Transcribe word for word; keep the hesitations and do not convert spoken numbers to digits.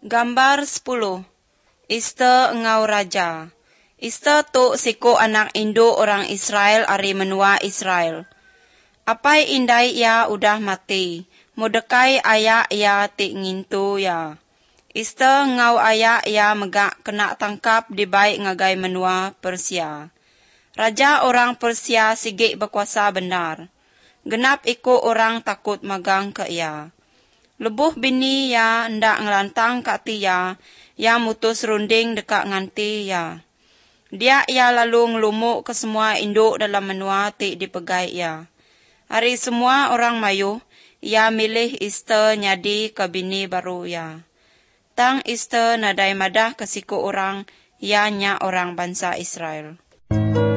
Gambar sepuluh. Ista engau raja. Ista tu siko anak Indo orang Israel ari menua Israel. Apai indai ia udah mati. Mordekai ayak ia ti ngintu ya. Ista engau ayak ia megak kena tangkap di baik ngagai menua Persia. Raja orang Persia sigik berkuasa benar. Genap iko orang takut magang ke ia. Lebuh bini ya ndak ngelantang kat tia, ya mutus runding dekat nganti ya. Dia ya lalu ngelumuk ke semua induk dalam menua ti dipegai ya. Hari semua orang mayu, ya milih Ista nyadi ke bini baru ya. Tang Ista nadai madah ke siku orang, ya nya orang bangsa Israel.